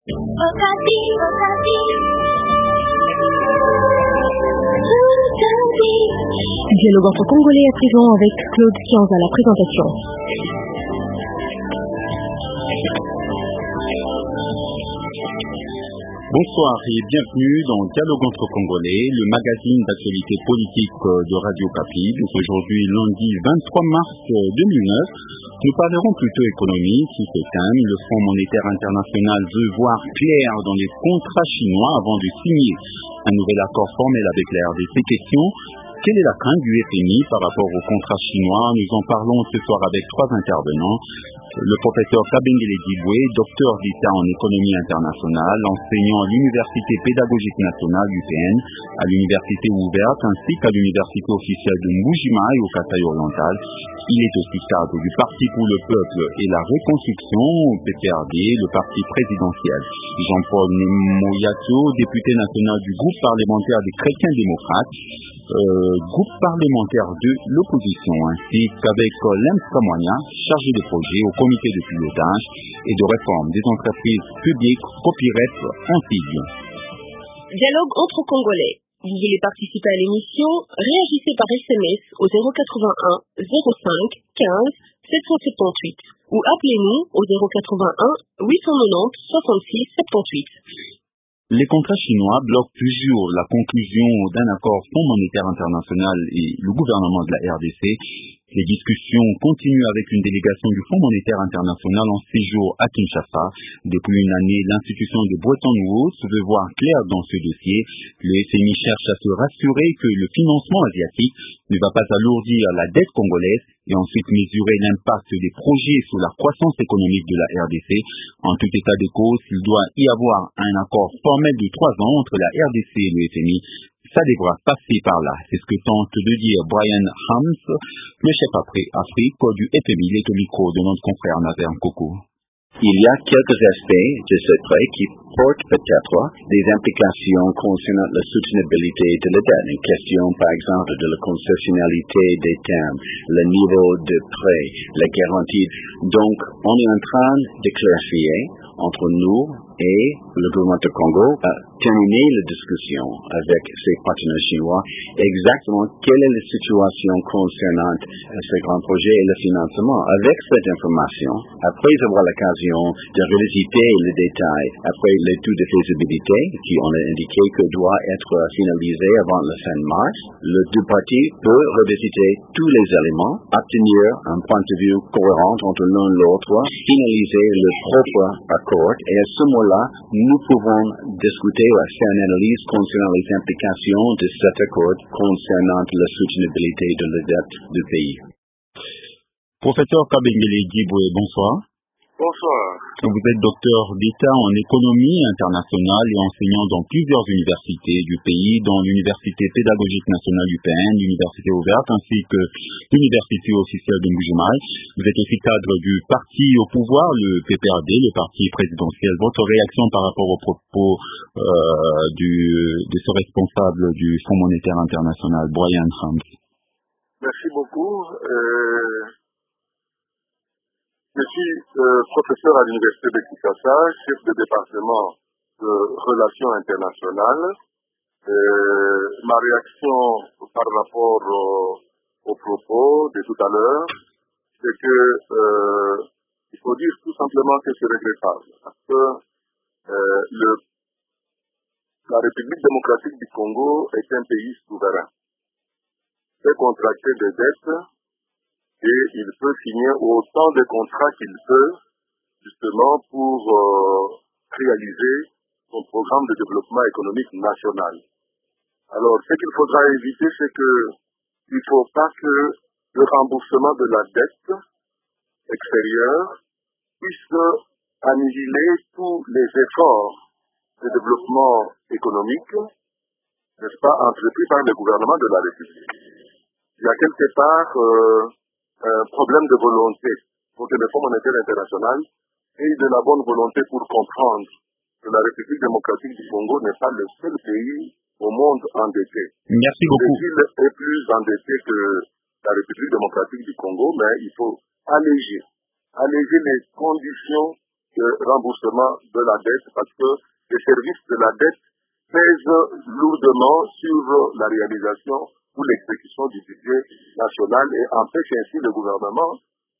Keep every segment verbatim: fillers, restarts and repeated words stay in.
Dialogue entre Congolais à présent avec Claude Kianza à la présentation. Bonsoir et bienvenue dans Dialogue entre Congolais, le magazine d'actualité politique de Radio Kapi. Aujourd'hui, lundi vingt-trois mars deux mille neuf, nous parlerons plutôt économie sous ce thème. Le Fonds monétaire international veut voir clair dans les contrats chinois avant de signer un nouvel accord formel avec la R D C. Question: quelle est la crainte du F M I par rapport aux contrats chinois? Nous en parlons ce soir avec trois intervenants. Le professeur Kabengele Dibwe, docteur d'État en économie internationale, enseignant à l'Université pédagogique nationale U P N, à l'Université ouverte ainsi qu'à l'Université officielle de Mbujima et au Kasaï oriental. Il est aussi cadre du Parti pour le peuple et la reconstruction, P P R D, le parti présidentiel. Jean-Paul Moyato, député national du groupe parlementaire des chrétiens démocrates, euh, groupe parlementaire de l'opposition, ainsi qu'avec Lem Kamwanya, chargé de projet au comité de pilotage et de réforme des entreprises publiques copyright Antille. Dialogue entre Congolais. Vous voulez participer à l'émission? Réagissez par S M S au zéro quatre-vingt-un zéro cinq quinze sept cent soixante-dix-huit ou appelez-nous au zéro quatre-vingt-un huit cent quatre-vingt-dix soixante-six soixante-dix-huit. Les contrats chinois bloquent toujours la conclusion d'un accord Fonds monétaire international et le gouvernement de la R D C. Les discussions continuent avec une délégation du Fonds monétaire international en séjour à Kinshasa. Depuis une année, l'institution de Bretton Woods veut voir clair dans ce dossier. Le F M I cherche à se rassurer que le financement asiatique ne va pas alourdir la dette congolaise et ensuite mesurer l'impact des projets sur la croissance économique de la R D C. En tout état de cause, il doit y avoir un accord formel de trois ans entre la R D C et le F M I. Ça devra passer par là. C'est ce que tente de dire Brian Hams, le chef Afrique du F M I, est au micro de notre confrère Nazaire Koko. Il y a quelques aspects de ce prêt qui portent peut-être des implications concernant la soutenabilité de la dette. Une question, par exemple, de la concessionnalité des termes, le niveau de prêt, la garantie. Donc, on est en train de clarifier entre nous et le gouvernement du Congo à terminer la discussion avec ses partenaires chinois exactement quelle est la situation concernant ces grands projets et le financement. Avec cette information, après avoir l'occasion de revisiter les détails, après l'étude de faisabilité qui on a indiqué que doit être finalisée avant la fin mars, le deux parties peut revisiter tous les éléments, obtenir un point de vue cohérent entre l'un et l'autre, finaliser le propre accord et à ce moment-là, nous pouvons discuter ou faire une analyse concernant les implications de cet accord concernant la soutenabilité de la dette du pays. Professeur Kabengele Dibwe, bonsoir. Bonsoir. Vous êtes docteur d'État en économie internationale et enseignant dans plusieurs universités du pays, dont l'Université pédagogique nationale U P N, l'Université ouverte, ainsi que l'Université officielle de Mbujima. Vous êtes aussi cadre du parti au pouvoir, le P P R D, le parti présidentiel. Votre réaction par rapport aux propos euh, du, de ce responsable du Fonds monétaire international, Brian Hams? Merci beaucoup. Euh... Je suis euh, professeur à l'Université de Kinshasa, chef de département de relations internationales. Euh, ma réaction par rapport au, aux propos de tout à l'heure, c'est que euh, il faut dire tout simplement que c'est regrettable. Parce que euh, le, la République démocratique du Congo est un pays souverain. C'est contracter des dettes et il peut signer autant de contrats qu'il peut, justement, pour euh, réaliser son programme de développement économique national. Alors, ce qu'il faudra éviter, c'est que il ne faut pas que le remboursement de la dette extérieure puisse annihiler tous les efforts de développement économique, n'est-ce pas, entrepris par le gouvernement de la République. Il y a quelque part euh, un problème de volonté pour que le Fonds monétaire international ait de la bonne volonté pour comprendre que la République démocratique du Congo n'est pas le seul pays au monde endetté. Merci beaucoup. Le Chili est plus endetté que la République démocratique du Congo, mais il faut alléger, alléger les conditions euh, remboursement de la dette parce que les services de la dette pèsent lourdement sur la réalisation ou l'exécution du budget national et empêchent ainsi le gouvernement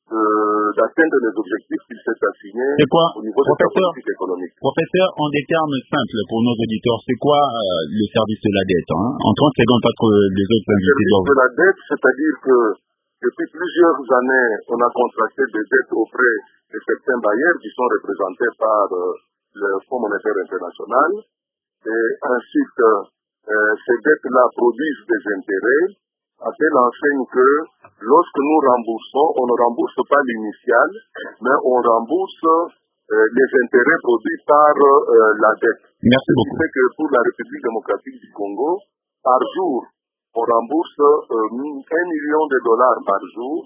Euh, d'atteindre les objectifs qu'il s'est assignés au niveau de sa politique économique. Professeur, en des termes simples pour nos auditeurs, c'est quoi euh, le service de la dette hein? En trente secondes, parce que les autres invités doivent... Le service de la dette, c'est-à-dire que depuis plusieurs années, on a contracté des dettes auprès de certains bailleurs qui sont représentés par euh, le Fonds monétaire international. Et ensuite, euh, ces dettes-là produisent des intérêts à telle enseigne que lorsque nous remboursons, on ne rembourse pas l'initial, mais on rembourse euh, les intérêts produits par euh, la dette. Merci Ce qui beaucoup. fait que pour la République démocratique du Congo, par jour, on rembourse euh, un million de dollars par jour,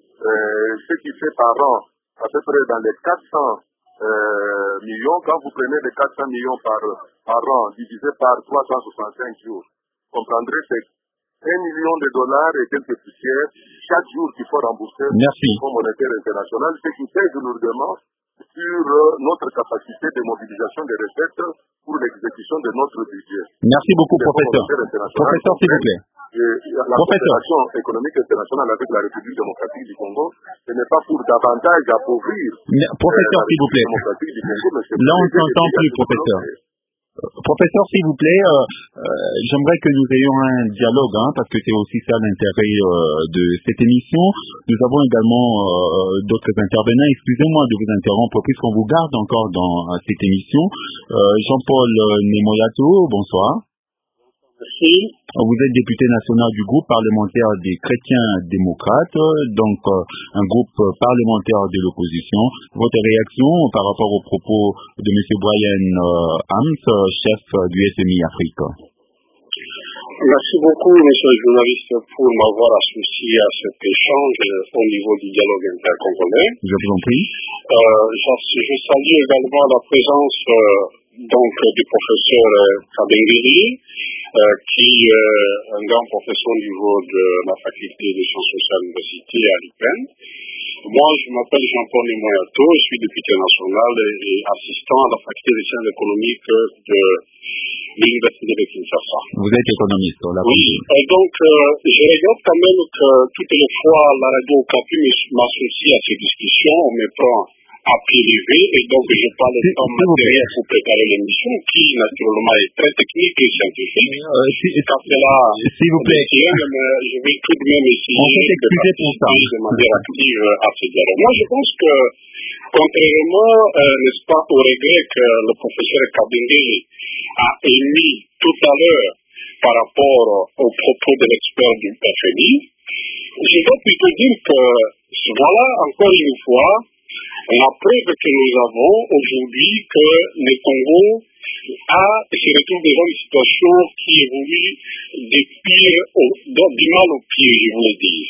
euh, ce qui fait par an à peu près dans les quatre cents euh, millions. Quand vous prenez les quatre cents millions par, par an divisé par trois cent soixante-cinq jours, vous comprendrez que un million de dollars et quelques poussières chaque jour qu'il faut rembourser Merci. au Fonds monétaire international, ce qui pèse lourdement sur euh, notre capacité de mobilisation des recettes pour l'exécution de notre budget. Merci beaucoup, professeur. Professeur, s'il vous plaît. Et la coopération économique internationale avec la République démocratique du Congo, ce n'est pas pour davantage appauvrir Mais, professeur, euh, la s'il vous plaît. République démocratique du Congo, mais c'est Là, on ne pour s'entend plus, professeur. Professeur, s'il vous plaît, euh, euh, j'aimerais que nous ayons un dialogue, hein, parce que c'est aussi ça l'intérêt euh, de cette émission. Nous avons également euh, d'autres intervenants. Excusez-moi de vous interrompre, puisqu'on vous garde encore dans euh, cette émission. Euh, Jean-Paul Nemoyato, bonsoir. Merci. Vous êtes député national du groupe parlementaire des chrétiens démocrates, donc euh, un groupe parlementaire de l'opposition. Votre réaction par rapport aux propos de M. Brian euh, Hams, chef du S M I Afrique? Merci beaucoup, monsieur le journaliste, pour m'avoir associé à cet échange au niveau du dialogue intercongolais. Je vous en prie. Euh, je, je salue également la présence euh, donc du professeur euh, Kabengeli, Euh, qui est euh, un grand professeur au niveau de la faculté des sciences sociales de l'université à l'U P E N. Moi, je m'appelle Jean-Paul Nemoyato, je suis député national et, et assistant à la faculté des sciences économiques de l'université de Kinshasa. Vous êtes économiste, on l'a Oui, et donc euh, je regrette quand même que toutes les fois la radio Okapi m'associe à ces discussions, on me prend à pied levé et donc je parle de temps matériel pour préparer l'émission qui naturellement est très technique et scientifique. Euh, si, Car cela, s'il vous plaît, mais je vais tout de même essayer on peut excuser pour ça de manière active à ce dialogue. Moi je pense que contrairement, euh, n'est-ce pas, au regret que le professeur Kabengeli a émis tout à l'heure par rapport aux propos de l'expert du F M I, je dois plutôt dire que voilà encore une fois la preuve que nous avons aujourd'hui que le Congo a, se retrouve devant une situation qui évolue de pire au, du mal au pire, je voulais dire.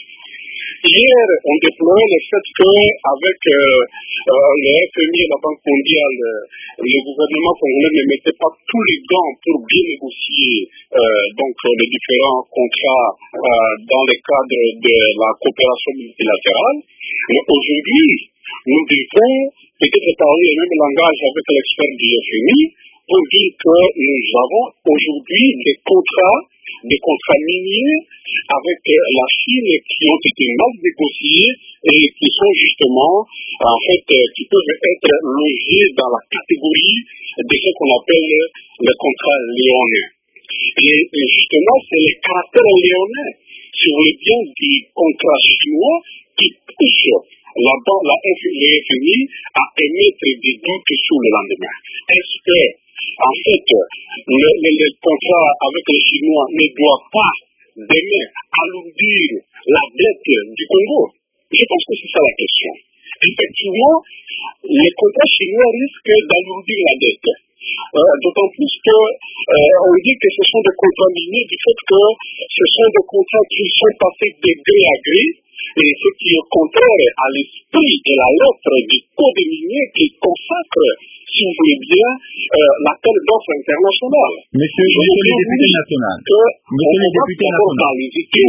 Hier, on déplorait le fait qu'avec euh, euh, le F M I et la Banque mondiale, euh, le gouvernement congolais ne mettait pas tous les gants pour bien négocier euh, donc, les différents contrats euh, dans le cadre de la coopération multilatérale. Mais aujourd'hui, nous devons peut-être parler le même langage avec l'expert du F M I pour dire que nous avons aujourd'hui des contrats, des contrats miniers avec la Chine qui ont été mal négociés et qui sont justement, en fait, qui peuvent être logés dans la catégorie de ce qu'on appelle les contrats léonins. Et, et justement, c'est le caractère léonin, si vous voulez bien, du contrat chinois qui pousse la, la F M I à émettre des doutes sur le lendemain. Est-ce que, en fait, le, le, le contrat avec les Chinois ne doit pas demain alourdir la dette du Congo? Je pense que c'est ça la question. Effectivement, les contrats chinois risquent d'alourdir la dette. Euh, d'autant plus que euh, on dit que ce sont des contrats miniers du fait que ce sont des contrats qui sont passés de gré à gré, et ce qui est contraire à l'esprit de la lettre du code minier qui consacre, si vous voulez bien, euh, l'appel d'offres international. Monsieur, monsieur le député national, monsieur le député national, dans les études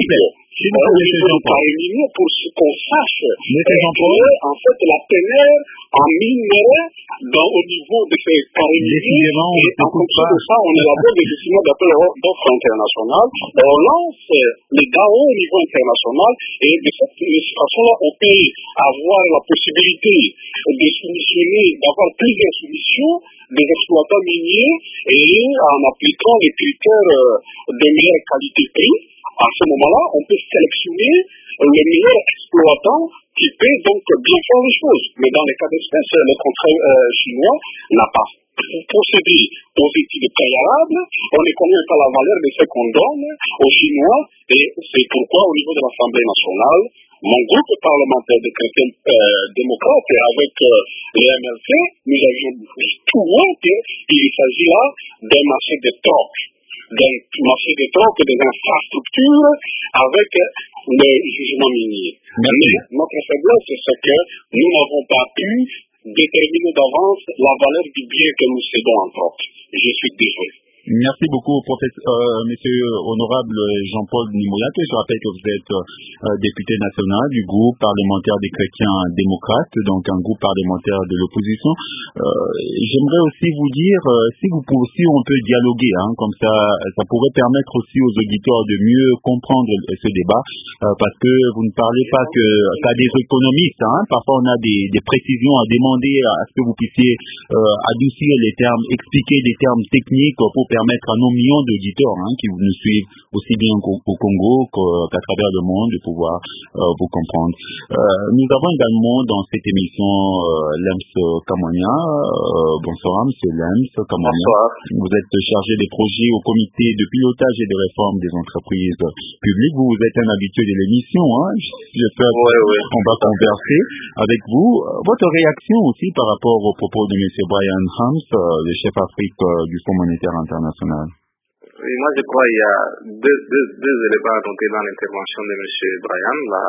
Si vous au pouvez niveau du carré minier pour qu'on sache quelle est en fait la teneur en minerai dans, au niveau de ces carrés miniers. Et en fonction de ça, on élabore des documents d'appel d'offres internationales. On lance les D A O au niveau international et de cette façon-là, on peut avoir la possibilité de soumissionner, d'avoir plusieurs soumissions des exploitants miniers et en appliquant les critères de meilleure qualité-prix. À ce moment-là, on peut sélectionner le meilleur exploitant qui peut donc bien faire les choses. Mais dans les cas d'espèce, le contrat euh, chinois n'a pas procédé aux études préalables. On ne connaît pas la valeur de ce qu'on donne aux Chinois et c'est pourquoi au niveau de l'Assemblée nationale, mon groupe parlementaire de chrétiens euh, démocrates et avec euh, les M L C, nous avions dit tout loin qu'il s'agit là d'un marché de troc. d'un marché de troc, des infrastructures avec le jugement minier. Mais notre faiblesse, c'est que nous n'avons pas pu déterminer d'avance la valeur du bien que nous cédons en troc. Je suis désolé. Merci beaucoup, professeur, euh, monsieur honorable Jean-Paul Nimoyaté. Je rappelle que vous êtes euh, député national du groupe parlementaire des chrétiens démocrates, donc un groupe parlementaire de l'opposition. Euh, j'aimerais aussi vous dire, euh, si vous pouvez, si on peut dialoguer, hein, comme ça, ça pourrait permettre aussi aux auditeurs de mieux comprendre ce débat, euh, parce que vous ne parlez pas que, qu'à des économistes, hein. Parfois on a des, des précisions à demander à ce que vous puissiez euh, adoucir les termes, expliquer des termes techniques pour permettre à nos millions d'auditeurs hein, qui nous suivent aussi bien au, au Congo qu'à travers le monde de pouvoir euh, vous comprendre. Euh, nous avons également dans cette émission euh, Lems Kamonia. Euh, bonsoir, monsieur Lems Kamonia. Bonsoir. Vous êtes chargé des projets au comité de pilotage et de réforme des entreprises publiques. Vous, vous êtes un habitué de l'émission. Hein. J'espère oui, oui. qu'on va converser avec vous. Votre réaction aussi par rapport aux propos de monsieur Brian Harms, le chef Afrique du Fonds monétaire international. Oui, moi je crois qu'il y a deux, deux, deux éléments à noter dans l'intervention de M. Brian. Là,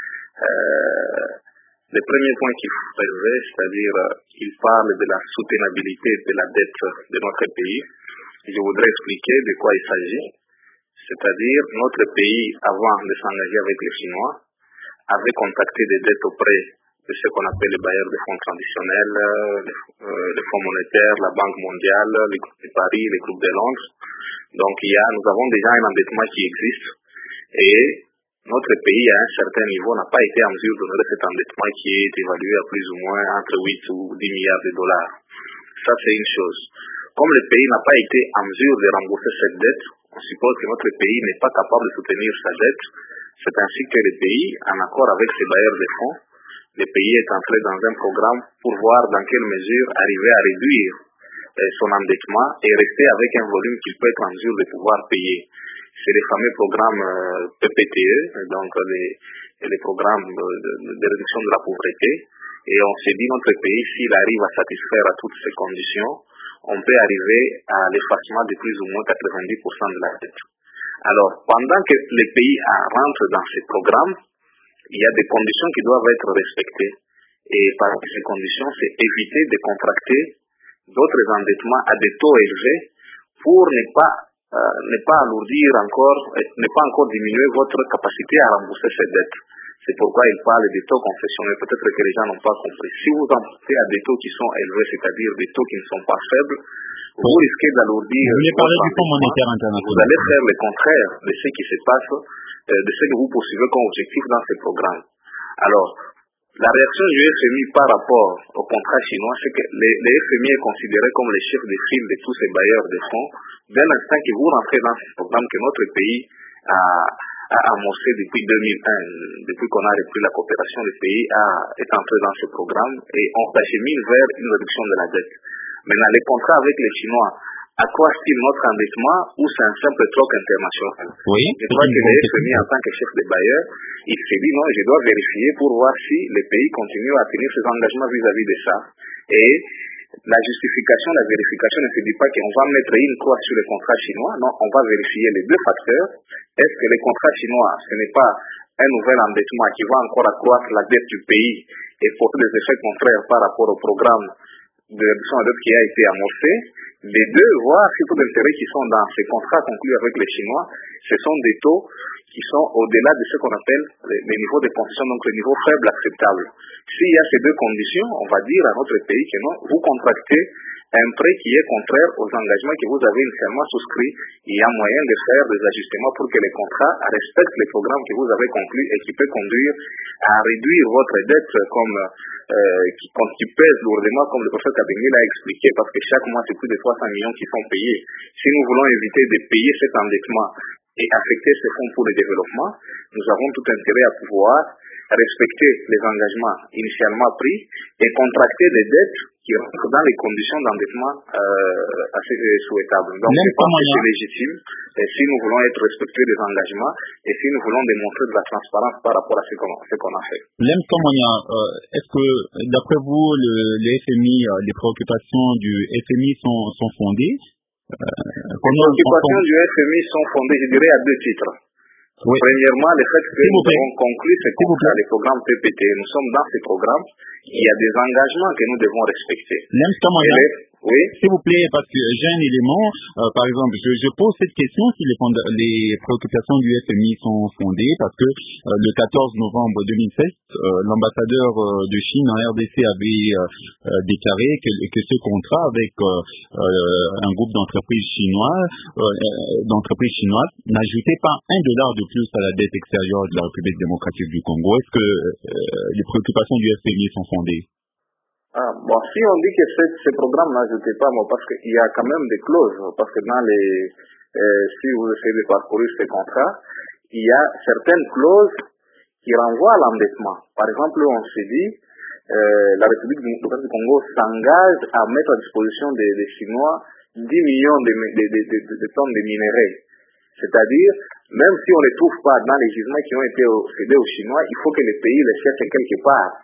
euh, le premier point qu'il faut relever, c'est-à-dire qu'il parle de la soutenabilité de la dette de notre pays. Je voudrais expliquer de quoi il s'agit. C'est-à-dire notre pays, avant de s'engager avec les Chinois, avait contracté des dettes auprès de ce qu'on appelle les bailleurs de fonds traditionnels, les, euh, les fonds monétaires, la Banque mondiale, les groupes de Paris, les groupes de Londres. Donc il y a, nous avons déjà un endettement qui existe et notre pays à un certain niveau n'a pas été en mesure d'honorer cet endettement qui est évalué à plus ou moins entre huit ou dix milliards de dollars. Ça c'est une chose. Comme le pays n'a pas été en mesure de rembourser cette dette, on suppose que notre pays n'est pas capable de soutenir sa dette. C'est ainsi que le pays, en accord avec ses bailleurs de fonds, le pays est entré dans un programme pour voir dans quelle mesure arriver à réduire euh, son endettement et rester avec un volume qu'il peut être en mesure de pouvoir payer. C'est les fameux programmes euh, P P T E, donc les, les programmes de, de, de réduction de la pauvreté. Et on s'est dit, notre pays, s'il arrive à satisfaire à toutes ces conditions, on peut arriver à l'effacement de plus ou moins quatre-vingt-dix pour cent de la dette. Alors, pendant que les pays rentrent dans ces programmes, il y a des conditions qui doivent être respectées. Et parmi ces conditions, c'est éviter de contracter d'autres endettements à des taux élevés pour ne pas, euh, ne pas alourdir encore, ne pas encore diminuer votre capacité à rembourser ces dettes. C'est pourquoi il parle des taux concessionnels. Peut-être que les gens n'ont pas compris. Si vous empruntez à des taux qui sont élevés, c'est-à-dire des taux qui ne sont pas faibles, vous oui. risquez d'alourdir. Vous voulez parler du Fonds monétaire international. Vous allez faire le contraire de ce qui se passe, euh, de ce que vous poursuivez comme objectif dans ces programmes. Alors, la réaction du F M I par rapport au contrat chinois, c'est que le, le F M I est considéré comme le chef de file de tous ces bailleurs de fonds. Dès l'instant que vous rentrez dans ce programme que notre pays a, a amorcé depuis deux mille un, depuis qu'on a repris la coopération, le pays a, est entré dans ce programme et on s'achemine vers une réduction de la dette. Maintenant, les contrats avec les Chinois, à quoi style notre endettement ou c'est un simple troc international? Oui. Je crois que le F M I, en tant que chef de bailleur, il s'est dit non, je dois vérifier pour voir si les pays continuent à tenir ses engagements vis-à-vis de ça. Et la justification, la vérification ne se dit pas qu'on va mettre une croix sur les contrats chinois. Non, on va vérifier les deux facteurs. Est-ce que les contrats chinois, ce n'est pas un nouvel endettement qui va encore accroître la dette du pays et porter des effets contraires par rapport au programme de réduction de dette qui a été amorcée. Les deux, voire ces taux d'intérêt qui sont dans ces contrats conclus avec les Chinois, ce sont des taux qui sont au-delà de ce qu'on appelle les, les niveaux de concession, donc le niveau faible acceptable. S'il y a ces deux conditions, on va dire à notre pays que non, vous contractez un prêt qui est contraire aux engagements que vous avez initialement souscrits. Il y a moyen de faire des ajustements pour que les contrats respectent les programmes que vous avez conclus et qui peut conduire à réduire votre dette comme euh, qui, qui pèse lourdement, comme le professeur Kabengui l'a expliqué, parce que chaque mois c'est plus de trois cents millions qui sont payés. Si nous voulons éviter de payer cet endettement et affecter ces fonds pour le développement, nous avons tout intérêt à pouvoir respecter les engagements initialement pris et contracter des dettes qui rentrent dans les conditions d'endettement euh, assez souhaitables. Donc, je pense que c'est légitime et si nous voulons être respectueux des engagements et si nous voulons démontrer de la transparence par rapport à ce qu'on, ce qu'on a fait. Lem Kamonia, euh, est-ce que, d'après vous, le, le F M I, euh, les préoccupations du F M I sont, sont fondées euh, Les préoccupations du F M I sont fondées, je dirais, à deux titres. Oui. Premièrement, le fait que nous avons conclu ces contrats, les programmes P P T, nous sommes dans ces programmes, il y a des engagements que nous devons respecter. Oui. S'il vous plaît, parce que j'ai un élément, euh, par exemple, je, je pose cette question si les, les préoccupations du F M I sont fondées, parce que euh, le quatorze novembre deux mille seize, euh, l'ambassadeur euh, de Chine en R D C avait euh, euh, déclaré que, que ce contrat avec euh, euh, un groupe d'entreprises chinoises, euh, d'entreprises chinoises n'ajoutait pas un dollar de plus à la dette extérieure de la République démocratique du Congo. Est-ce que euh, les préoccupations du F M I sont fondées? Ah, bon, si on dit que ce, ce programme n'ajoutait pas, moi, parce qu'il y a quand même des clauses, parce que dans les, euh, si vous essayez de parcourir ces contrats, il y a certaines clauses qui renvoient à l'endettement. Par exemple, on s'est dit, euh, la République démocratique du Congo s'engage à mettre à disposition des, des Chinois dix millions de, de, de, de, de tonnes de minerais. C'est-à-dire, même si on ne les trouve pas dans les gisements qui ont été cédés aux Chinois, il faut que les pays les cherchent quelque part.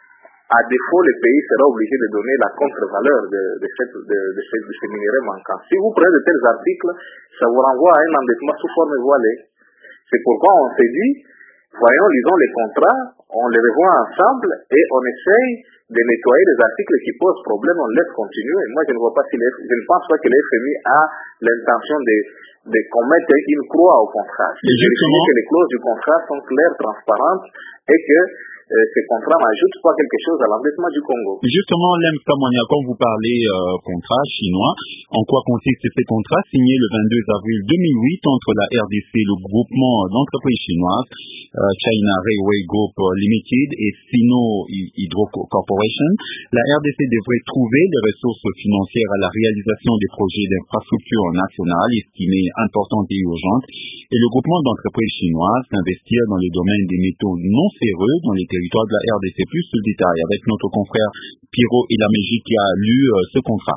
À défaut, le pays sera obligé de donner la contre-valeur de, de, cette, de, de, ces, de ces minéraux manquants. Si vous prenez de tels articles, ça vous renvoie à un endettement sous forme voilée. C'est pourquoi on s'est dit, voyons, lisons les contrats, on les revoit ensemble et on essaye de nettoyer les articles qui posent problème, on laisse continuer. Et moi, je ne vois pas si les, je ne pense pas que le F M I a l'intention de, de commettre une croix au contrat. Je vérifie que les clauses du contrat sont claires, transparentes et que ces contrats n'ajoutent pas quelque chose à l'endettement du Congo. Justement, Lem Kamonia, quand vous parlez euh, contrat chinois, en quoi consiste ces contrats signés le vingt-deux avril deux mille huit entre la R D C, le groupement d'entreprises chinoises, euh, China Railway Group Limited et Sino Hydro Corporation? La R D C devrait trouver les ressources financières à la réalisation des projets d'infrastructure nationale estimés importantes et urgentes, et le groupement d'entreprises chinoises s'investir dans le domaine des métaux non ferreux dans les territoire de la R D C. Plus de détails avec notre confrère Pierrot Ilameji qui a lu euh, ce contrat.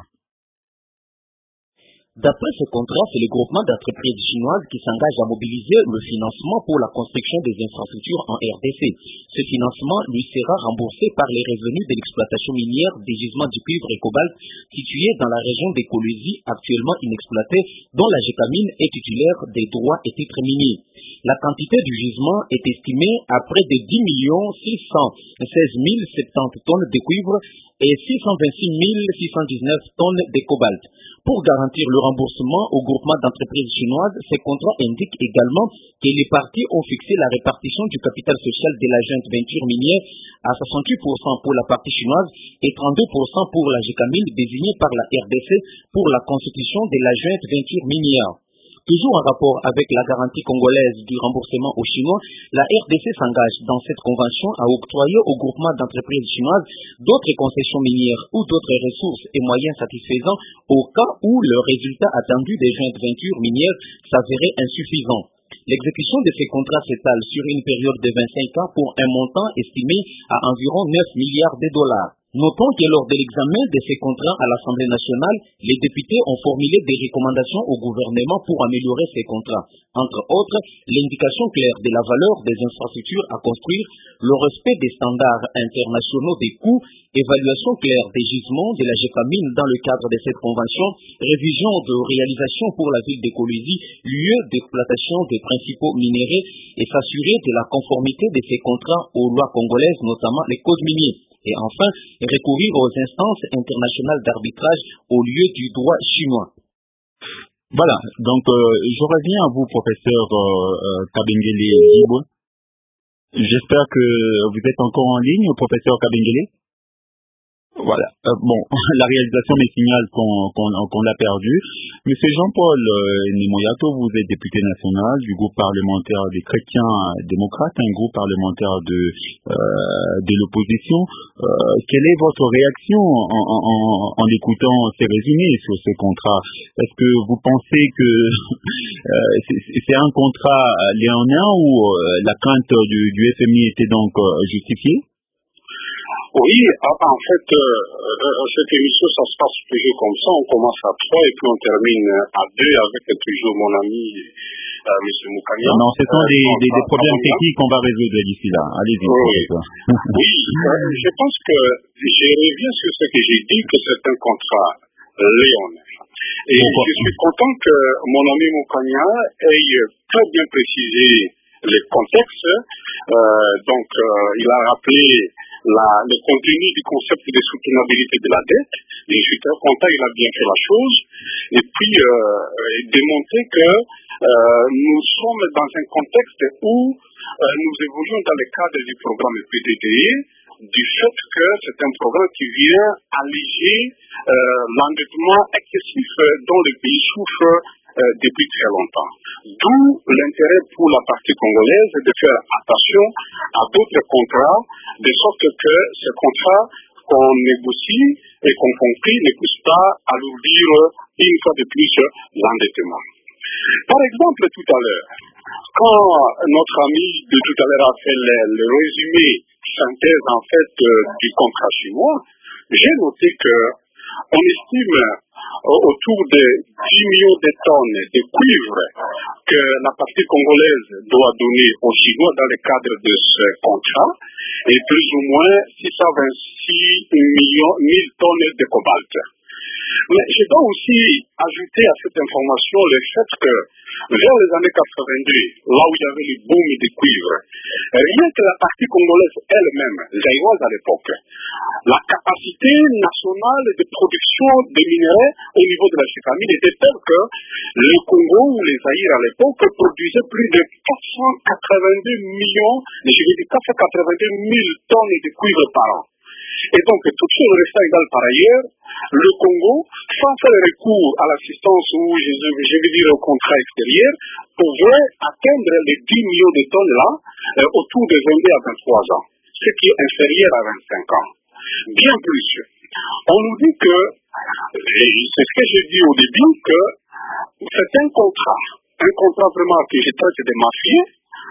D'après ce contrat, c'est le groupement d'entreprises chinoises qui s'engage à mobiliser le financement pour la construction des infrastructures en R D C. Ce financement lui sera remboursé par les revenus de l'exploitation minière des gisements du cuivre et cobalt situés dans la région des Kolwezi, actuellement inexploitée, dont la Gécamine est titulaire des droits et titres miniers. La quantité du gisement est estimée à près de dix millions six cent seize mille soixante-dix tonnes de cuivre et six cent vingt-six mille six cent dix-neuf tonnes de cobalt. Pour garantir le remboursement au groupement d'entreprises chinoises, ces contrats indiquent également que les parties ont fixé la répartition du capital social de la joint venture minière à soixante-huit pour cent pour la partie chinoise et trente-deux pour cent pour la Gécamine désignée par la R D C pour la constitution de la joint venture minière. Toujours en rapport avec la garantie congolaise du remboursement aux Chinois, la R D C s'engage dans cette convention à octroyer au groupement d'entreprises chinoises d'autres concessions minières ou d'autres ressources et moyens satisfaisants au cas où le résultat attendu des jointes ventures minières s'avérait insuffisant. L'exécution de ces contrats s'étale sur une période de vingt-cinq ans pour un montant estimé à environ neuf milliards de dollars. Notons que lors de l'examen de ces contrats à l'Assemblée nationale, les députés ont formulé des recommandations au gouvernement pour améliorer ces contrats. Entre autres, l'indication claire de la valeur des infrastructures à construire, le respect des standards internationaux des coûts, évaluation claire des gisements de la Gécamine dans le cadre de cette convention, révision de réalisation pour la ville de Kolwezi, lieu d'exploitation des principaux minéraux et s'assurer de la conformité de ces contrats aux lois congolaises, notamment les codes miniers. Et enfin, recourir aux instances internationales d'arbitrage au lieu du droit chinois. Voilà, donc euh, je reviens à vous, professeur euh, euh, Kabengele Djibo. J'espère que vous êtes encore en ligne, professeur Kabengele. Voilà. Euh, bon, la réalisation me signale qu'on qu'on, qu'on l'a perdu. Monsieur Jean-Paul euh, Nemoyato, vous êtes député national du groupe parlementaire des chrétiens démocrates, un groupe parlementaire de euh, de l'opposition. Euh, quelle est votre réaction en, en, en, en écoutant ces résumés sur ce contrat? Est-ce que vous pensez que euh, c'est, c'est un contrat léonin ou euh, la crainte du, du F M I était donc euh, justifiée? Oui, en fait, euh, cette émission, ça se passe toujours comme ça. On commence à trois et puis on termine à deux avec toujours mon ami euh, M. Moukania. Non, ce sont euh, des, des, des problèmes techniques qu'on va résoudre d'ici là. Allez-y. Oui, oui euh, je pense que je reviens sur ce que j'ai dit, que c'est un contrat léonin. Et Pourquoi? Je suis content que mon ami Moukania ait très bien précisé les contextes. Euh, donc, euh, il a rappelé La, le contenu du concept de soutenabilité de la dette. Et je suis très content, il a bien fait la chose. Et puis, euh, démontrer que euh, nous sommes dans un contexte où euh, nous évoluons dans le cadre du programme P D D E, du fait que c'est un programme qui vient alléger euh, l'endettement excessif dont le pays souffre euh, depuis très longtemps. D'où l'intérêt pour la partie congolaise de faire attention à d'autres contrats, de sorte que ces contrats qu'on négocie et qu'on conclut ne puissent pas alourdir une fois de plus l'endettement. Par exemple, tout à l'heure, quand notre ami de tout à l'heure a fait le, le résumé synthèse en fait du contrat chinois, j'ai noté que on estime autour de dix millions de tonnes de cuivre que la partie congolaise doit donner aux Chinois dans le cadre de ce contrat et plus ou moins six cent vingt-six millions mille tonnes de cobalt. Mais je dois aussi ajouter à cette information le fait que vers les années quatre-vingt-deux, là où il y avait le boom des cuivres, rien que la partie congolaise elle-même, zaïroise à l'époque, la capacité nationale de production des minerais au niveau de la Chifamine était telle que le Congo ou les Zaïre à l'époque produisaient plus de quatre cent quatre-vingt-deux millions, je veux dire quatre cent quatre-vingt-deux mille tonnes de cuivre par an. Et donc, tout ce restant égal par ailleurs, le Congo, sans faire recours à l'assistance ou, je, je veux dire, au contrat extérieur, pouvait atteindre les dix millions de tonnes là, euh, autour de vingt-deux à vingt-trois ans, ce qui est inférieur à vingt-cinq ans. Bien plus, on nous dit que, et c'est ce que j'ai dit au début, que c'est un contrat, un contrat vraiment que je traite de mafieux,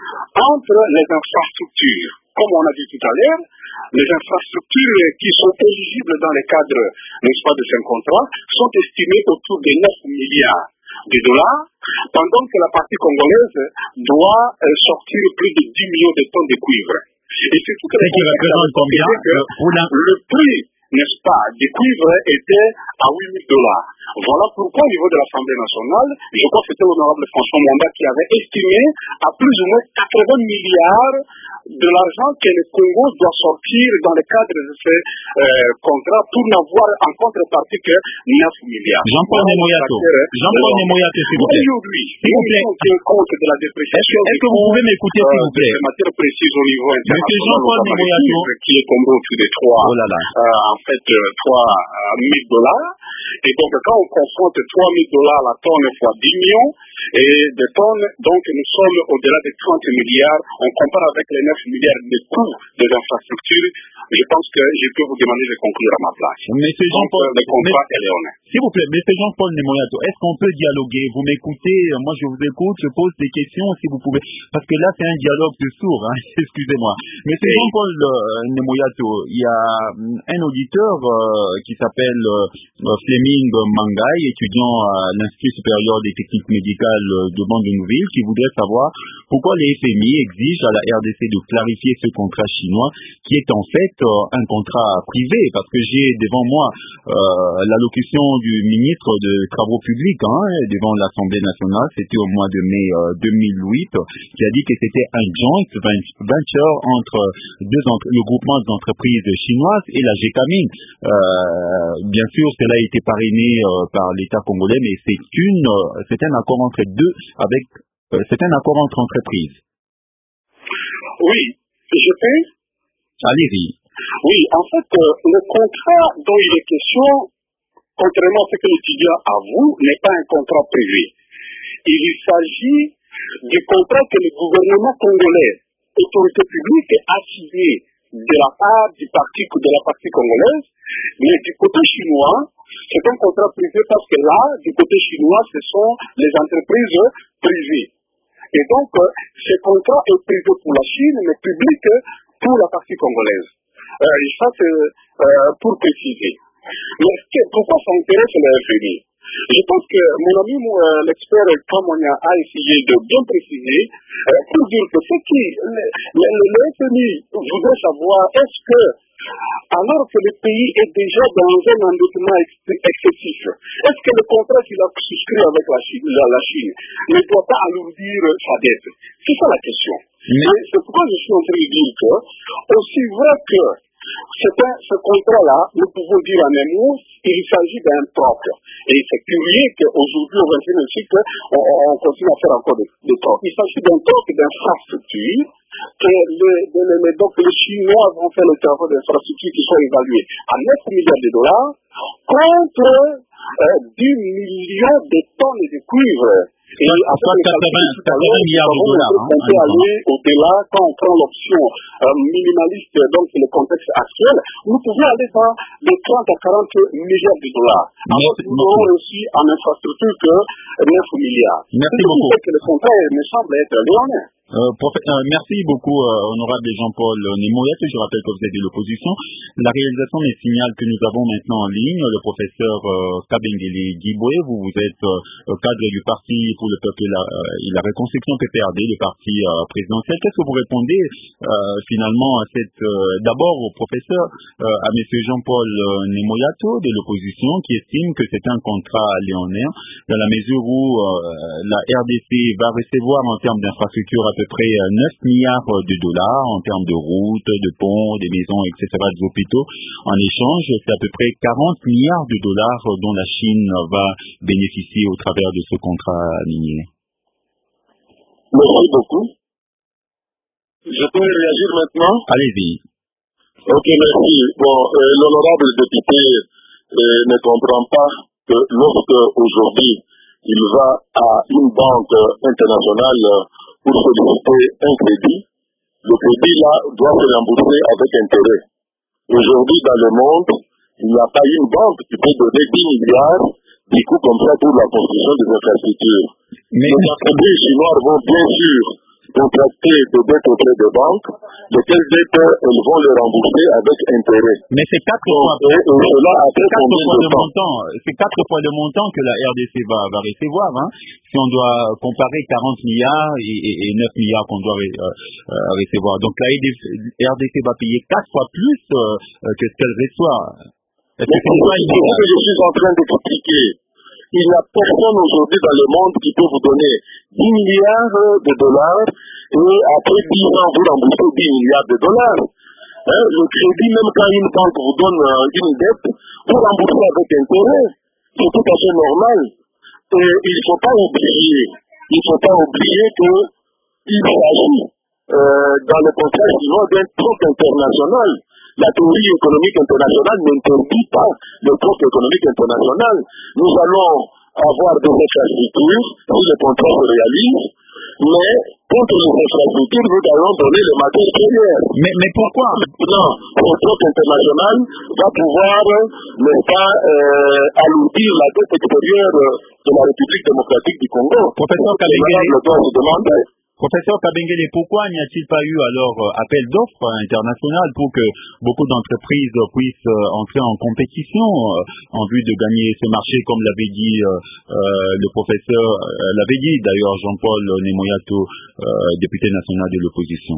entre les infrastructures. Comme on a dit tout à l'heure, les infrastructures qui sont éligibles dans le cadre, n'est-ce pas, de ce contrat, sont estimées autour de neuf milliards de dollars, pendant que la partie congolaise doit euh, sortir plus de dix millions de tonnes de cuivre. Et c'est tout que les représente combien que la... le prix, n'est-ce pas, du cuivre était à huit mille dollars. Voilà pourquoi au niveau de l'Assemblée nationale, je crois que c'était l'honorable François Mwamba qui avait estimé à plus ou moins quatre-vingts milliards de l'argent que le Congo doit sortir dans le cadre de ces euh, contrats pour n'avoir en contrepartie que neuf milliards. Jean-Paul Nemoyato, Jean-Paul Nemoyato, s'il vous plaît. Aujourd'hui, nous tient compte de la dépréciation. Est-ce que vous pouvez m'écouter, s'il vous plaît? De matière précise au niveau international. Monsieur Jean-Paul Nemoyato, qui est tombé au-dessus des trois, oh là là. Euh, en fait, trois mille dollars. Et donc, quand on confronte trois mille dollars la tonne fois dix millions, et de tonnes, donc nous sommes au-delà de trente milliards. On compare avec les neuf milliards de coûts des infrastructures. Je pense que je peux vous demander de conclure à ma place. Monsieur Jean-Paul, le contrat est léonin. S'il vous plaît, Monsieur Jean-Paul Nemoyato, est-ce qu'on peut dialoguer? Vous m'écoutez, moi je vous écoute, je pose des questions si vous pouvez. Parce que là, c'est un dialogue de sourds, hein, excusez-moi. Monsieur oui. Jean-Paul euh, Nemoyato, il y a un auditeur euh, qui s'appelle euh, Fleming Mangai, étudiant à l'Institut supérieur des techniques médicales mondiale de Bande de Nouvelles qui voudrait savoir pourquoi les F M I exigent à la R D C de clarifier ce contrat chinois qui est en fait euh, un contrat privé, parce que j'ai devant moi euh, l'allocution du ministre des Travaux publics hein, devant l'Assemblée nationale, c'était au mois de mai euh, deux mille huit, qui a dit que c'était un joint venture entre deux entre, le groupement d'entreprises chinoises et la Gécamine. Euh, bien sûr, cela a été parrainé euh, par l'État congolais, mais c'est une, euh, c'est un accord entre deux, avec, euh, c'est un accord entre entreprises. Oui, je peux. Allez-y. Oui, en fait, euh, le contrat dont il est question, contrairement à ce que l'étudiant avoue, n'est pas un contrat privé. Il s'agit du contrat que le gouvernement congolais, autorité publique, a signé de la part du parti, de la partie congolaise, mais du côté chinois, c'est un contrat privé parce que là, du côté chinois, ce sont les entreprises privées. Et donc, euh, ce contrat est privé pour la Chine, mais public pour la partie congolaise. Euh, et ça, c'est euh, pour préciser. Mais pourquoi ça intéresse le F M I? Je pense que mon ami, euh, l'expert Kamonia, a essayé de bien préciser euh, pour dire que ce qui, le, le, le F M I voudrait savoir, est-ce que, alors que le pays est déjà dans un endettement ex excessif, est-ce que le contrat qu'il a souscrit avec la Chine, la, la Chine ne doit pas alourdir sa dette? C'est ça la question. Et c'est pourquoi je suis en train de dire que, aussi vrai que un, ce contrat-là, nous pouvons dire en un mot, il s'agit d'un troc. Et c'est curieux qu'aujourd'hui, au vingt et unième siècle, on, on continue à faire encore des, des trocs. Il s'agit d'un troc d'infrastructure que les, les, les, donc les Chinois vont faire les travaux d'infrastructure qui sont évalués à neuf milliards de dollars contre euh, dix millions de tonnes de cuivre. Et à quatre-vingts milliards de dollars. On peut aller au-delà quand on prend l'option euh, minimaliste, donc c'est le contexte actuel. Nous pouvons aller dans les trente à quarante milliards de dollars. Alors nous aurons aussi en infrastructure que neuf milliards. Merci beaucoup. Que le contrat me semble être léonien. Euh, euh, merci beaucoup, euh, honorable Jean-Paul Nemoyat. Je rappelle que vous êtes de l'opposition. La réalisation des signale que nous avons maintenant en ligne, le professeur euh, Kabengele Guiboué, vous, vous êtes euh, cadre du Parti pour le peuple et la, euh, la reconstruction P P R D, le parti euh, présidentiel. Qu'est-ce que vous répondez euh, finalement à cette, euh, d'abord au professeur, euh, à M. Jean-Paul Nemoyato de l'opposition, qui estime que c'est un contrat léonien, dans la mesure où euh, la R D C va recevoir en termes d'infrastructure à peu près neuf milliards de dollars en termes de routes, de ponts, des maisons, et cetera, des hôpitaux. En échange, c'est à peu près quarante milliards de dollars dont la Chine va bénéficier au travers de ce contrat minier. Merci beaucoup. Je peux réagir maintenant? Allez-y. Ok, merci. Bon, euh, l'honorable député euh, ne comprend pas que lorsque aujourd'hui il va à une banque internationale pour solliciter un crédit, le crédit là doit se rembourser avec intérêt. Aujourd'hui, dans le monde, il n'y a pas une banque qui peut donner dix milliards du coup comme ça pour la construction des infrastructures. Mais les entreprises chinoises vont bien sûr contracter des dettes auprès des banques, lesquelles dettes elles vont les rembourser avec intérêt. Mais c'est quatre fois, et, et cela après quatre combien fois de le temps? montant, c'est quatre fois le montant que la R D C va, va recevoir, hein. Si on doit comparer quarante milliards et, et, et neuf milliards qu'on doit euh, euh, recevoir. Donc la R D C va payer quatre fois plus euh, que ce qu'elle reçoit. Est-ce que c'est pas une ce que je suis en train d'expliquer? Il n'y a personne aujourd'hui dans le monde qui peut vous donner dix milliards de dollars et après dix ans vous remboursez dix milliards de dollars. Hein, le crédit, même quand une banque vous donne euh, une dette, vous remboursez avec intérêt. C'est tout à fait normal. Et il ne faut pas oublier, il ne faut pas oublier qu'il s'agit euh, dans le contrat chinois d'un troc international. La théorie économique internationale n'interdit pas le troc économique international. Nous allons avoir des infrastructures si le contrat se réalise, mais contre les infrastructures, nous allons donner les matières premières. Mais, mais pourquoi? Non, le troc international va pouvoir, n'est pas, euh, alourdir la dette extérieure de la République démocratique du Congo. Professeur Kabengele, doit se demander. Professeur Kabengele, pourquoi n'y a-t-il pas eu alors euh, appel d'offres international pour que beaucoup d'entreprises euh, puissent euh, entrer en compétition euh, en vue de gagner ce marché, comme l'avait dit euh, euh, le professeur, euh, l'avait dit d'ailleurs Jean-Paul Nemoyato, euh, député national de l'opposition?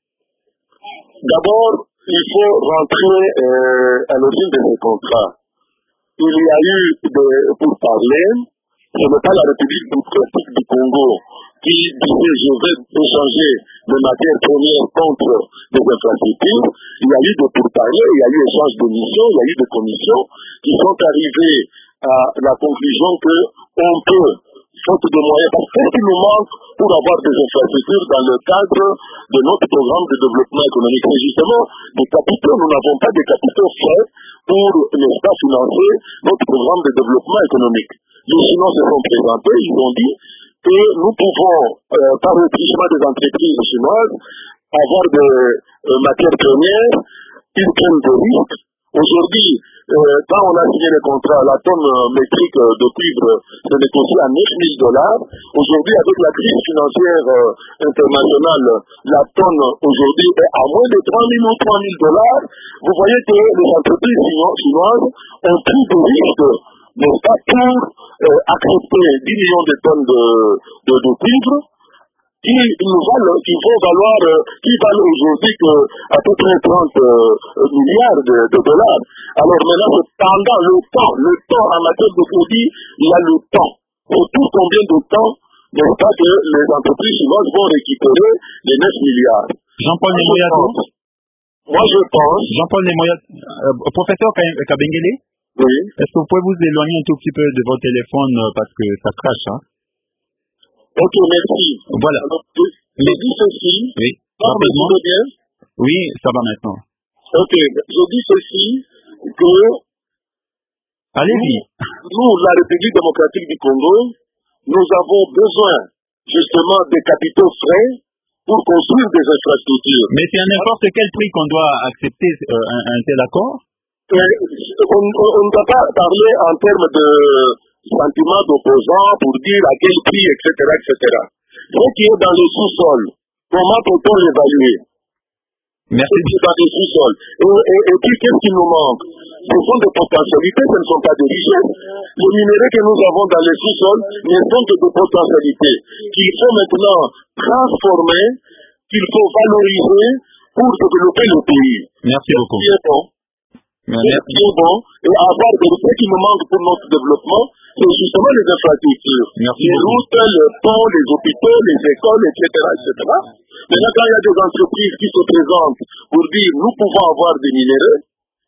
D'abord, il faut rentrer euh, à l'origine de ces contrats. Il y a eu des pourparlers, ce n'est pas la République démocratique du Congo qui disait je vais échanger des matières premières contre des infrastructures. Il y a eu des pourparlers, il y a eu échange de missions, il y a eu des commissions qui sont arrivées à la conclusion qu'on peut, faute de moyens, parce que ce qui nous manque pour avoir des infrastructures dans le cadre de notre programme de développement économique, c'est justement des capitaux. Nous n'avons pas de capitaux faits pour, n'est-ce pas, financer notre programme de développement économique. Les Chinois se sont présentés, ils ont dit que nous pouvons, euh, par le trichement des entreprises chinoises, avoir des euh, matières premières, ils prennent des risques. Aujourd'hui, euh, quand on a signé le contrat, la tonne métrique de cuivre se négocie à neuf mille dollars. Aujourd'hui, avec la crise financière euh, internationale, la tonne aujourd'hui est à moins de trois mille ou trois mille dollars. Vous voyez que les entreprises chinoises ont pris des risques, n'est-ce pas, pour euh, accepter dix millions de tonnes de, de, de cuivre qui nous valent, qui vont valoir, euh, qui valent aujourd'hui que à peu près trente euh, milliards de, de dollars. Alors maintenant, c'est pendant le temps, le temps en matière de crédit, il y a le temps. Et pour combien de temps, n'est-ce pas, que les entreprises chinoises vont récupérer les neuf milliards. Jean-Paul Nemoyato. Moi, je pense. Jean-Paul Nemoyato, euh, professeur Kabengele. Oui. Est-ce que vous pouvez vous éloigner un tout petit peu de votre téléphone parce que ça crache, hein? Ok, merci. Voilà. Alors, je dis ceci. Oui. Rapidement. Bien. Oui, ça va maintenant. Ok, je dis ceci que. Allez-y. Nous, nous, la République démocratique du Congo, nous avons besoin justement des capitaux frais pour construire des infrastructures. Mais c'est à n'importe quel prix qu'on doit accepter euh, un, un tel accord? Et on ne doit pas parler en termes de sentiments d'opposants pour dire à quel prix, et cetera, et cetera. Ce qui est dans le sous-sol, comment peut-on l'évaluer? Merci. Ce qui est dans le sous-sol. Et, et, et puis, qu'est-ce qui nous manque? Ce sont des potentialités, ce ne sont pas des richesses. Les minéraux que nous avons dans le sous-sol ne sont que des potentialités qu'il faut maintenant transformer, qu'il faut valoriser pour développer le pays. Merci beaucoup. C'est bon. C'est bon. Et avoir des ce qui nous manque pour notre développement, c'est justement les infrastructures. Merci les beaucoup. routes, les ponts, les hôpitaux, les écoles, et cetera, et cetera. Maintenant, quand il y a des entreprises qui se présentent pour dire nous pouvons avoir des minéraux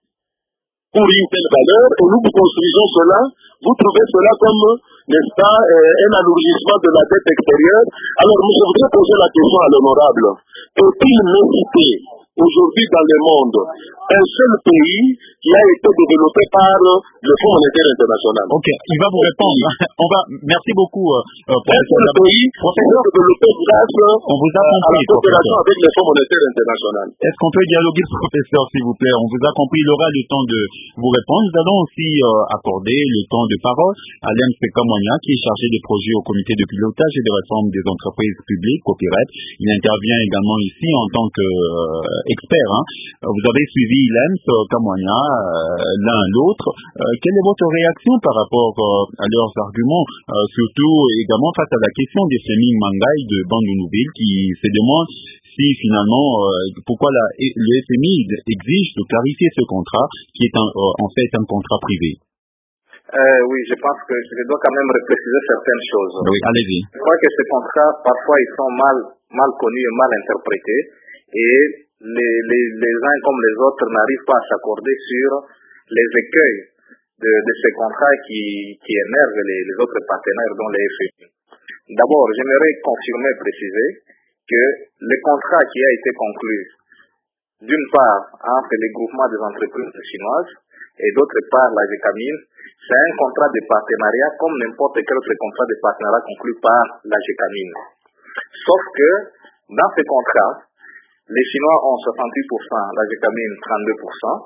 pour une telle valeur et nous vous construisons cela, vous trouvez cela comme, n'est-ce pas, euh, un alourdissement de la dette extérieure. Alors, je voudrais poser la question à l'honorable. Peut-il me citer aujourd'hui dans le monde un seul pays qui a été développé par le Fonds monétaire international? Ok, il va vous répondre. On va, merci beaucoup, euh, professeur. Un seul pays professeur développé grâce on vous a compris, à la coopération avec le Fonds monétaire international. Est-ce qu'on peut dialoguer, professeur, s'il vous plaît? On vous a compris, il aura le temps de vous répondre. Nous allons aussi euh, accorder le temps de parole à Lem Sekamwania, qui est chargé des projets au comité de pilotage et de réforme des entreprises publiques, Copyright. Il intervient également ici en tant qu'expert. Euh, hein. Vous avez suivi Lem Sekamwania, euh, l'un l'autre. Euh, quelle est votre réaction par rapport euh, à leurs arguments, euh, surtout également face à la question des Fleming Mangai de Bande Nouvelle qui se demande si finalement, euh, pourquoi la, le F M I exige de clarifier ce contrat qui est un, euh, en fait un contrat privé? Euh, oui, je pense que je dois quand même préciser certaines choses. Oui, allez-y. Je crois que ces contrats, parfois, ils sont mal, mal connus et mal interprétés, et les, les, les uns comme les autres n'arrivent pas à s'accorder sur les écueils de, de ces contrats qui, qui énervent les, les autres partenaires, dont les F M I. D'abord, j'aimerais confirmer et préciser que le contrat qui a été conclu, d'une part, entre les groupements des entreprises chinoises et d'autre part, la GECAMIN, c'est un contrat de partenariat comme n'importe quel autre contrat de partenariat conclu par la GECAMIN. Sauf que, dans ce contrat, les Chinois ont soixante-huit pour cent, la GECAMIN trente-deux pour cent.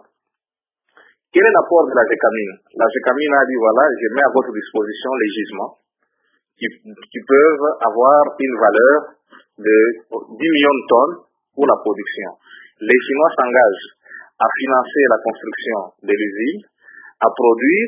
Quel est l'apport de la GECAMIN? La GECAMIN a dit, voilà, je mets à votre disposition les gisements qui, qui peuvent avoir une valeur de dix millions de tonnes pour la production. Les Chinois s'engagent à financer la construction de l'usine, à produire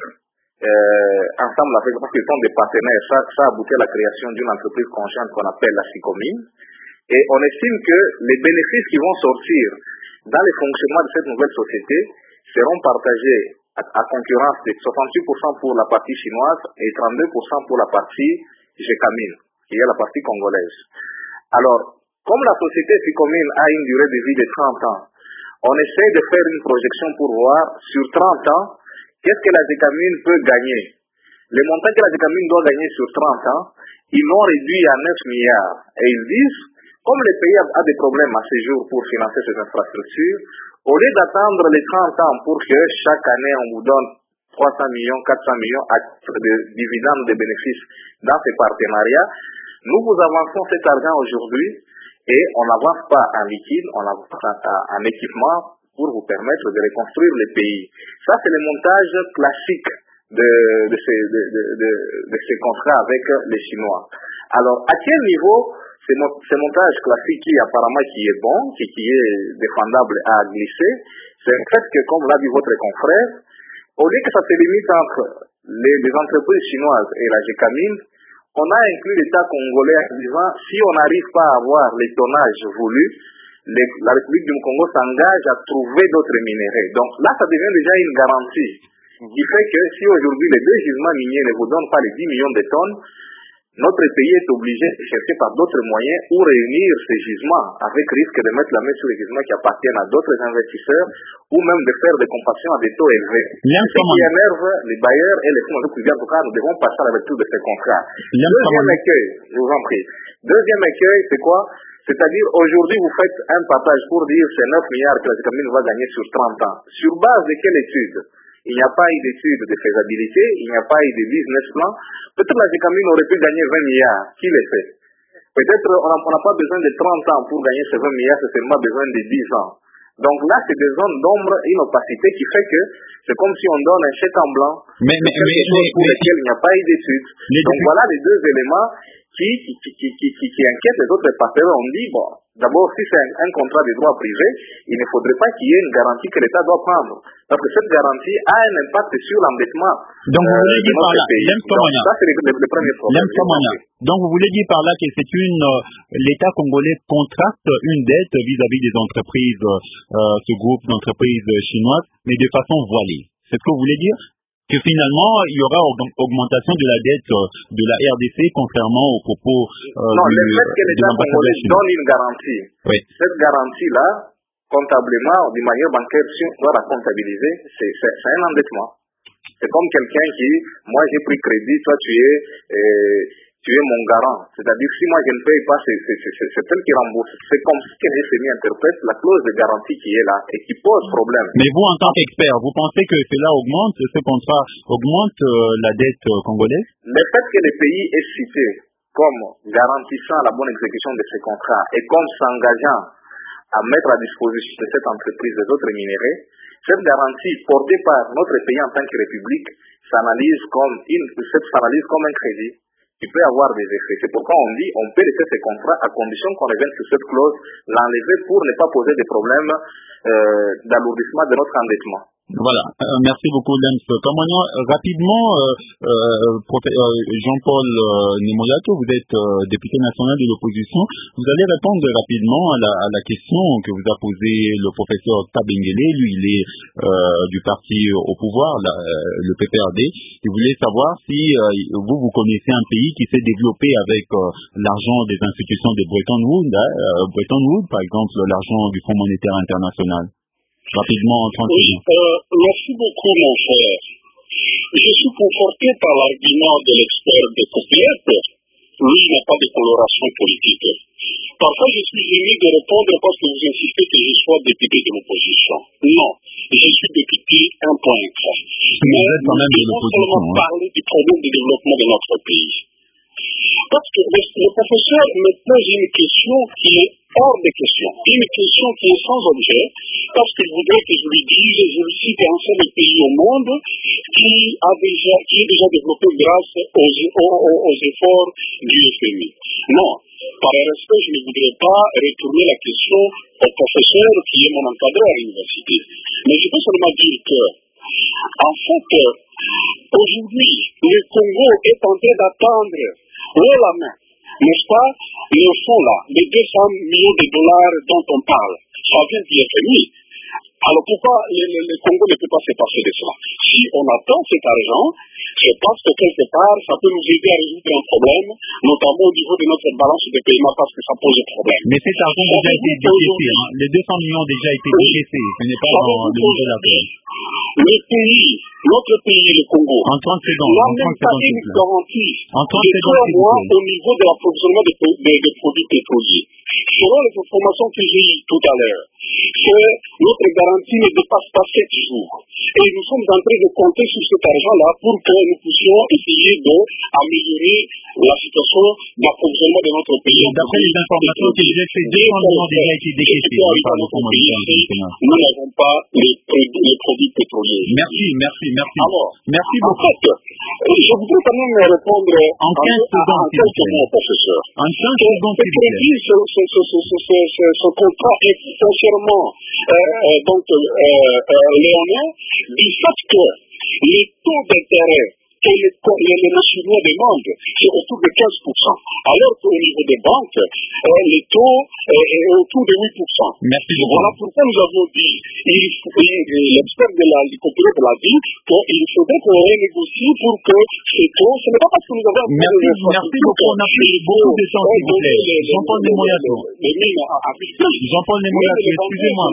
euh, ensemble avec, parce qu'ils sont des partenaires, ça, ça aboutit à la création d'une entreprise conjointe qu'on appelle la SICOMIN. Et on estime que les bénéfices qui vont sortir dans le fonctionnement de cette nouvelle société seront partagés à, à concurrence de soixante-huit pour cent pour la partie chinoise et trente-deux pour cent pour la partie GECAMIN, qui est la partie congolaise. Alors, comme la société SICOMIN a une durée de vie de trente ans, on essaie de faire une projection pour voir sur trente ans, qu'est-ce que la GECAMIN peut gagner. Les montants que la GECAMIN doit gagner sur trente ans, ils l'ont réduit à neuf milliards. Et ils disent, comme le pays a, a des problèmes à ce jour pour financer ces infrastructures, au lieu d'attendre les trente ans pour que chaque année on vous donne trois cents millions, quatre cents millions à titre de dividendes, de bénéfices dans ces partenariats, nous vous avançons cet argent aujourd'hui et on n'avance pas en liquide, on avance en équipement pour vous permettre de reconstruire le pays. Ça, c'est le montage classique de, de, ces, de, de, de, de ces contrats avec les Chinois. Alors, à quel niveau ce montage classique qui apparemment qui est bon, qui, qui est défendable à glisser, c'est le fait que, comme l'a dit votre confrère, au lieu que ça se limite entre les, les entreprises chinoises et la GECAMIN, on a inclus l'État congolais en disant si on n'arrive pas à avoir les tonnages voulus, les, la République du Congo s'engage à trouver d'autres minéraux. Donc là, ça devient déjà une garantie qui fait que si aujourd'hui les deux gisements miniers ne vous donnent pas les dix millions de tonnes, notre pays est obligé de chercher par d'autres moyens où réunir ces gisements, avec risque de mettre la main sur les gisements qui appartiennent à d'autres investisseurs, ou même de faire des comparaisons à des taux élevés. Ce qui énerve les bailleurs et les fonds privés. En tout cas, nous devons passer à la lecture de ces contrats. Deuxième écueil, je vous en prie. Deuxième écueil, c'est quoi? C'est-à-dire, aujourd'hui, vous faites un partage pour dire c'est neuf milliards que la GECAMIN va gagner sur trente ans. Sur base de quelle étude? Il n'y a pas eu d'étude de faisabilité, il n'y a pas eu de business plan. Peut-être la GECAMIN aurait pu gagner vingt milliards. Qui le fait? Peut-être on n'a pas besoin de trente ans pour gagner ces vingt milliards, c'est seulement besoin de dix ans. Donc là, c'est des zones d'ombre et une opacité qui fait que c'est comme si on donne un chèque en blanc mais, mais, mais, mais, pour mais, lesquels il n'y a pas eu d'études. Donc voilà les deux éléments qui, qui, qui, qui, qui, qui, qui inquiètent les autres partenaires. On dit, bon, d'abord, si c'est un, un contrat de droit privé, il ne faudrait pas qu'il y ait une garantie que l'État doit prendre. Parce que cette garantie a un impact sur l'endettement. Donc vous voulez dire par là, Donc, ça c'est le, le, le premier problème. Donc vous voulez dire par là que c'est une euh, l'État congolais contracte une dette vis-à-vis des entreprises, euh, ce groupe d'entreprises chinoises, mais de façon voilée. C'est ce que vous voulez dire? Que finalement, il y aura augmentation de la dette de la R D C, contrairement aux propos euh, non, du, le fait que l'État congolais donne une garantie, oui. Cette garantie-là, comptablement, d'une manière bancaire, si on doit la comptabiliser, c'est, c'est, c'est un endettement. C'est comme quelqu'un qui, moi j'ai pris crédit, toi tu es, euh, tu es mon garant. C'est-à-dire si moi je ne paye pas, c'est, c'est, c'est, c'est elle qui rembourse. C'est comme ce que les F M I interprète la clause de garantie qui est là et qui pose problème. Mais vous, en tant qu'expert, vous pensez que cela augmente, ce contrat augmente euh, la dette euh, congolaise? Le fait que le pays est cité comme garantissant la bonne exécution de ces contrats et comme s'engageant à mettre à disposition de cette entreprise des autres minéraux, cette garantie portée par notre pays en tant que république s'analyse comme, une, s'analyse comme un crédit qui peut avoir des effets. C'est pourquoi on dit on peut laisser ces contrats à condition qu'on revienne sur cette clause, l'enlever pour ne pas poser des problèmes euh, d'alourdissement de notre endettement. Voilà, euh, merci beaucoup Lems Kamwanya. Rapidement, euh, euh, euh, Jean-Paul euh, Nemoyato, vous êtes euh, député national de l'opposition. Vous allez répondre rapidement à la, à la question que vous a posée le professeur Kabengele. Lui, il est euh, du parti au pouvoir, la, euh, le P P R D. Il voulait savoir si euh, vous, vous connaissez un pays qui s'est développé avec euh, l'argent des institutions de Bretton Woods, hein, euh, Bretton Woods, par exemple, l'argent du Fonds monétaire international. Rapidement, en trente oui, euh, merci beaucoup, mon frère. Je suis conforté par l'argument de l'expert de Copiette. Lui, il n'a pas de coloration politique. Parfois, je suis gêné de répondre parce que vous insistez que je sois député de l'opposition. Non, je suis député un point. Mais nous devons seulement parler du problème de développement de notre pays. Parce que le, le professeur me pose une question qui est hors de question, une question qui est sans objet, parce qu'il voudrait que je lui dise, je lui cite un seul pays au monde qui a déjà, qui est déjà développé grâce aux, aux, aux efforts du F M I. Non, par respect, je ne voudrais pas retourner la question au professeur qui est mon encadreur à l'université. Mais je peux seulement dire que, en fait, aujourd'hui, le Congo est en train d'attendre haut la main, n'est-ce pas, le fonds là, les deux cents millions de dollars dont on parle, ça vient du F M I. Alors pourquoi le, le, le Congo ne peut pas se passer de cela? Si on attend cet argent, je pense que quelque part, ça peut nous aider à résoudre un problème, notamment au niveau de notre balance de paiement, parce que ça pose un problème. Mais cet argent a déjà été décaissé, hein? Les deux cents millions ont déjà été oui. décaissés, ce n'est pas dans le niveau d'appel. Le pays, notre pays, le Congo, en trente secondes, n'a même pas une garantie de trois mois au niveau de l'approvisionnement des de, de produits pétroliers. Selon les informations que j'ai eues tout à l'heure, que notre garantie ne dépasse pas sept jours. Et nous sommes en train de compter sur cet argent-là pour que nous puissions essayer d'améliorer la situation d'approvisionnement de notre pays. D'après les informations que j'ai fait, deux cents millions ont déjà été décaissés par le Fonds monétaire international. Nous n'avons pas les, les produits pétroliers. Merci, merci, merci. Alors, merci beaucoup. En fait, je voudrais quand même répondre en quinze secondes, en quelques mots, professeur. En quinze secondes, s'il vous plaît. Ce, ce, ce, ce, ce, ce, ce, ce contrat est sincèrement euh, euh, donc euh, euh, léonien du fait que les taux d'intérêt que les, les, les Chinois demandent, c'est autour de quinze pour cent. Alors qu'au niveau des banques, euh, les taux euh, est autour de huit pour cent. Merci beaucoup. Voilà pourquoi nous avons dit, l'expert de la coopérative l'a dit, qu'il faudrait qu'on renégocie pour que ces taux, ce n'est pas parce que nous avons... Merci, merci beaucoup, on a pris beaucoup de temps, s'il vous plaît. Jean-Paul Nemoyato. Jean-Paul Nemoyato, excusez-moi.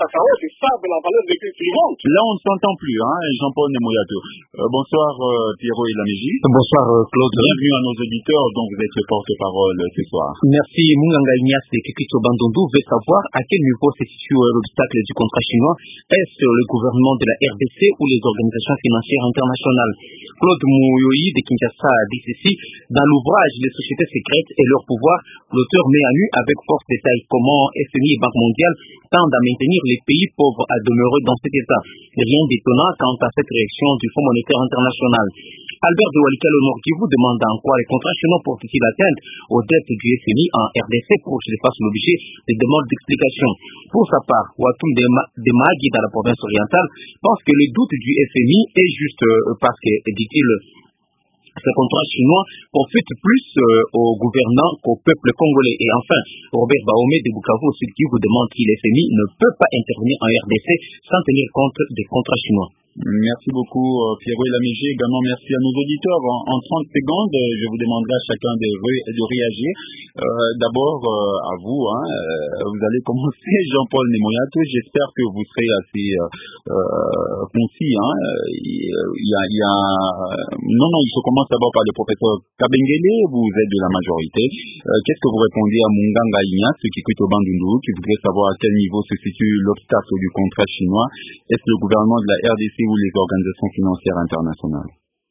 Là, on ne s'entend plus, hein, Jean-Paul Nemoyato. Euh, bonsoir, euh, Pierrot et Lamigi. Bonsoir Claude. Bienvenue à nos auditeurs dont vous êtes le porte-parole ce soir. Merci. Munganga Ignace et Kikito Bandondou veut savoir à quel niveau se situe l'obstacle du contrat chinois. Est-ce le gouvernement de la R D C ou les organisations financières internationales? Claude Mouyoyi de Kinshasa a dit ceci. Dans l'ouvrage Les sociétés secrètes et leur pouvoir, l'auteur met à nu avec force détail comment F M I et Banque mondiale tendent à maintenir les pays pauvres à demeurer dans cet état. Rien d'étonnant quant à cette réaction du Fonds monétaire international. Albert de Walikalo Nord-Kivu demande en quoi les contrats chinois portent-ils atteinte aux dettes du F M I en R D C pour que je fasse l'objet des demandes d'explication. Pour sa part, Watum Demagi dans la province orientale pense que le doute du F M I est juste euh, parce que, dit-il, ces contrats chinois profitent plus euh, aux gouvernants qu'au peuple congolais. Et enfin, Robert Baomé de Bukavu aussi qui vous demande si l'F M I ne peut pas intervenir en R D C sans tenir compte des contrats chinois. Merci beaucoup Pierrot et Lamigi. Également merci à nos auditeurs. En, en trente secondes, je vous demanderai à chacun de, ré, de réagir. Euh, D'abord euh, à vous, hein, euh, vous allez commencer Jean-Paul Nemoyato. J'espère que vous serez assez euh, euh, concis. Hein. Il, il y a, il y a... Non, non, je commence d'abord par le professeur Kabengele. Vous êtes de la majorité. Euh, Qu'est-ce que vous répondez à Munganga Ignace, qui quitte au Bandundu, qui voudrait savoir à quel niveau se situe l'obstacle du contrat chinois? Est-ce le gouvernement de la R D C ou les organisations financières internationales?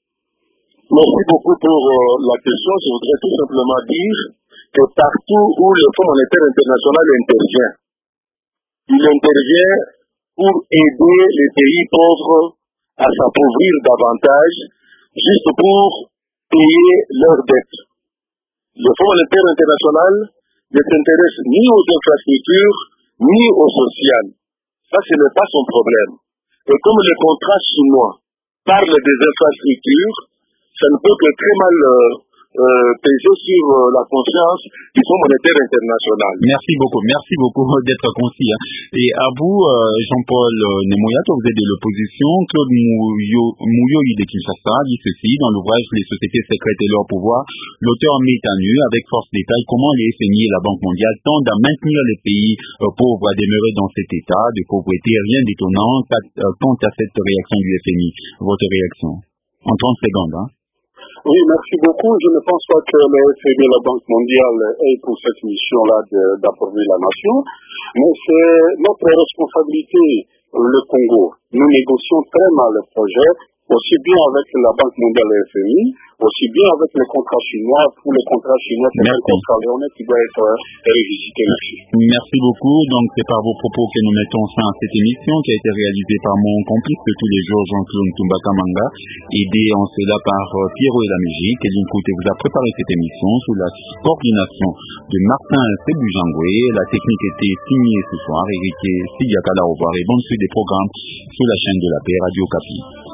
Merci beaucoup pour euh, la question. Je voudrais tout simplement dire que partout où le Fonds monétaire international intervient, il intervient pour aider les pays pauvres à s'appauvrir davantage, juste pour payer leurs dettes. Le Fonds monétaire international ne s'intéresse ni aux infrastructures, ni au social. Ça, ce n'est pas son problème. Et comme le contrat chinois parle des infrastructures, ça ne peut que très mal euh, euh, peser sur euh, la confiance du Fonds monétaire international. Merci beaucoup, merci beaucoup d'être concis. Hein. Et à vous, euh, Jean-Paul Nemoyato, vous êtes de l'opposition. Claude Mouyoyi de Kinshasa dit ceci dans l'ouvrage Les sociétés secrètes et leur pouvoir. L'auteur met à nu avec force détail comment les F M I et la Banque mondiale tendent à maintenir les pays euh, pauvres à demeurer dans cet état de pauvreté. Rien d'étonnant quant à cette réaction du F M I. Votre réaction en trente secondes, hein. Oui, merci beaucoup. Je ne pense pas que le F M I et la Banque mondiale aient pour cette mission-là d'approuver la nation, mais c'est notre responsabilité, le Congo. Nous négocions très mal le projet aussi bien avec la Banque mondiale et F M I, aussi bien avec les contrats chinois. Pour les contrats chinois, c'est le contrat Léonet qui doit être euh, révisité. Merci. Merci beaucoup. Donc, c'est par vos propos que nous mettons fin à cette émission qui a été réalisée par mon complice de tous les jours, Jean-Claude Tumbaka Manga, aidé en cela par euh, Pierrot et la musique. Et donc, écoutez, vous a préparé cette émission sous la coordination de Martin Sebujangwe. La technique était signée ce soir, Eric Sidiakala. Au revoir et bonne suite des programmes sur la chaîne de la paix, Radio Kapi.